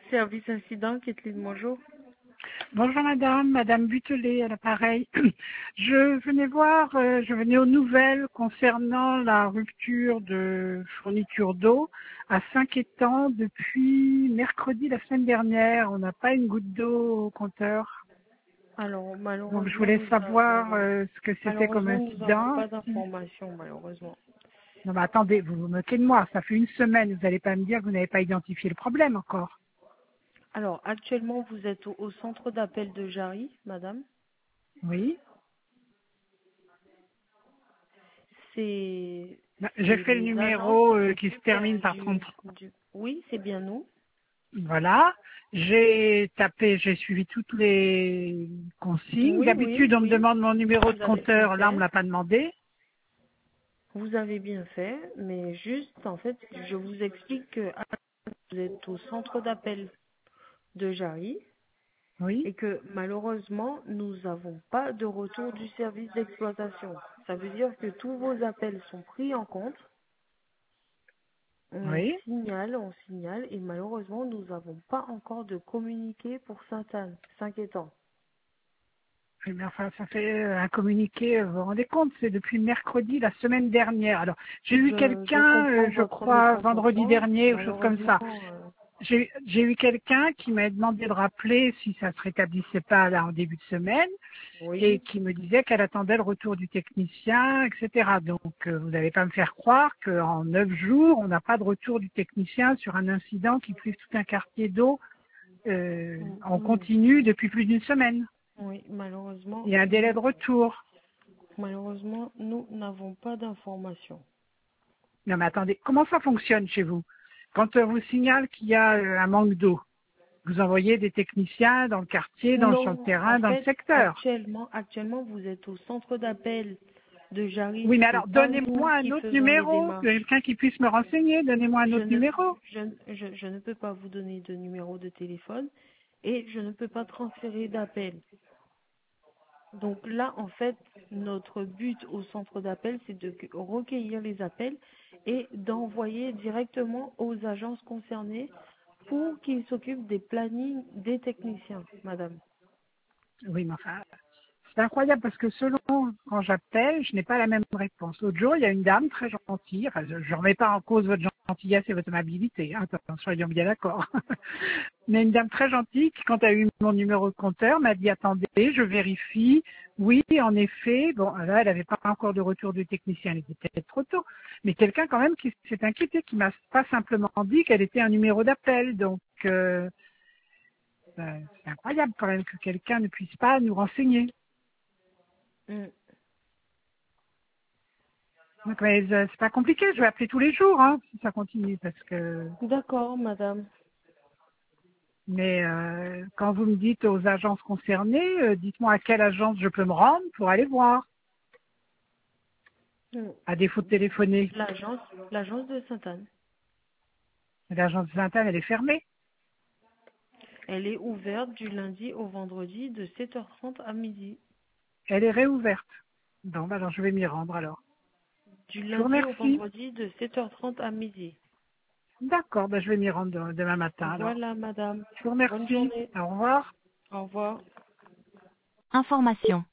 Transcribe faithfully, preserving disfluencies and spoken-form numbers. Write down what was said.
Service incident, Kathleen, bonjour. Bonjour madame, madame Butelet à l'appareil. Je venais voir, euh, je venais aux nouvelles concernant la rupture de fourniture d'eau à Saint-Quentin depuis mercredi la semaine dernière. On n'a pas une goutte d'eau au compteur. Alors, Donc je malheureusement, voulais nous savoir avons, euh, ce que c'était comme malheureusement, nous n'avons incident. pas d'informations, malheureusement. Non mais attendez, vous vous moquez de moi, ça fait une semaine, vous n'allez pas me dire que vous n'avez pas identifié le problème encore. Alors, actuellement, vous êtes au, au centre d'appel de Jarry, madame. Oui. C'est, Ben, J'ai c'est fait le les agences numéro qui euh, qui se s'occupent termine euh, par du, trente. du... Oui, c'est bien nous. Voilà. J'ai tapé, j'ai suivi toutes les consignes. Oui, oui, D'habitude, on me oui. demande mon numéro de Vous avez bien compteur. Là, on me fait. l'a pas demandé. Vous avez bien fait, mais juste, en fait, je vous explique que ah, vous êtes au centre d'appel de Jarry. Oui. Et que malheureusement, nous n'avons pas de retour du service d'exploitation. Ça veut dire que tous vos appels sont pris en compte. On Oui. signale, on signale, et malheureusement, nous n'avons pas encore de communiqué pour Sainte-Anne, Saint-Quentin. Eh bien, enfin, ça fait euh, un communiqué, euh, vous vous rendez compte, c'est depuis mercredi la semaine dernière. Alors, j'ai eu Je, je quelqu'un, comprends euh, je votre crois, vendredi mécontentement. dernier, ou chose comme Malheureusement, ça. euh, J'ai j'ai eu quelqu'un qui m'a demandé de rappeler si ça se rétablissait pas là en début de semaine. Et oui. qui me disait qu'elle attendait le retour du technicien, et cetera. Donc, euh, vous n'allez pas me faire croire qu'en neuf jours, on n'a pas de retour du technicien sur un incident qui prive tout un quartier d'eau euh, Mm, en mm. continu depuis plus d'une semaine. Oui, malheureusement, Il y a un délai nous, de retour. malheureusement, nous n'avons pas d'informations. Non mais attendez, comment ça fonctionne chez vous? Quand on vous signale qu'il y a euh, un manque d'eau, vous envoyez des techniciens dans le quartier, dans le, sur le Non, en terrain, dans le fait, secteur. actuellement, actuellement, vous êtes au centre d'appel de Jarry. Oui, mais alors C'est pas nous donnez-moi un qui autre faisons les numéro, démarches. quelqu'un qui puisse me renseigner, donnez-moi un Je autre ne, numéro. je, je, je ne peux pas vous donner de numéro de téléphone et je ne peux pas transférer d'appel. Donc là, en fait, notre but au centre d'appel, c'est de recueillir les appels et d'envoyer directement aux agences concernées pour qu'ils s'occupent des plannings des techniciens, madame. Oui, mais enfin, c'est incroyable parce que selon quand j'appelle, je n'ai pas la même réponse. L'autre jour, il y a une dame très gentille, enfin, je ne remets pas en cause votre gentillesse et votre amabilité, hein, soyons bien d'accord. Mais une dame très gentille qui, quand elle a eu mon numéro de compteur, m'a dit attendez, je vérifie. Oui, en effet, bon, là, elle n'avait pas encore de retour du technicien, elle était peut-être trop tôt. Mais quelqu'un quand même qui s'est inquiété, qui m'a pas simplement dit qu'elle était un numéro d'appel. Donc, euh, ben, c'est incroyable quand même que quelqu'un ne puisse pas nous renseigner. Mm. Donc, mais, euh, c'est pas compliqué, je vais appeler tous les jours, hein, si ça continue, parce que. D'accord, madame. Mais euh, quand vous me dites aux agences concernées, euh, dites-moi à quelle agence je peux me rendre pour aller voir, Mm. à défaut de téléphoner. L'agence, l'agence de Sainte-Anne. L'agence de Sainte-Anne, elle est fermée. Elle est ouverte du lundi au vendredi de sept heures trente à midi. Elle est réouverte. Bon, bah alors je vais m'y rendre alors. Du Je vous lundi au remercie. vendredi de sept heures trente à midi. D'accord, bah je vais m'y rendre de- demain matin alors. Voilà, madame. Je vous Bonne remercie. journée. Au revoir. Au revoir. Information.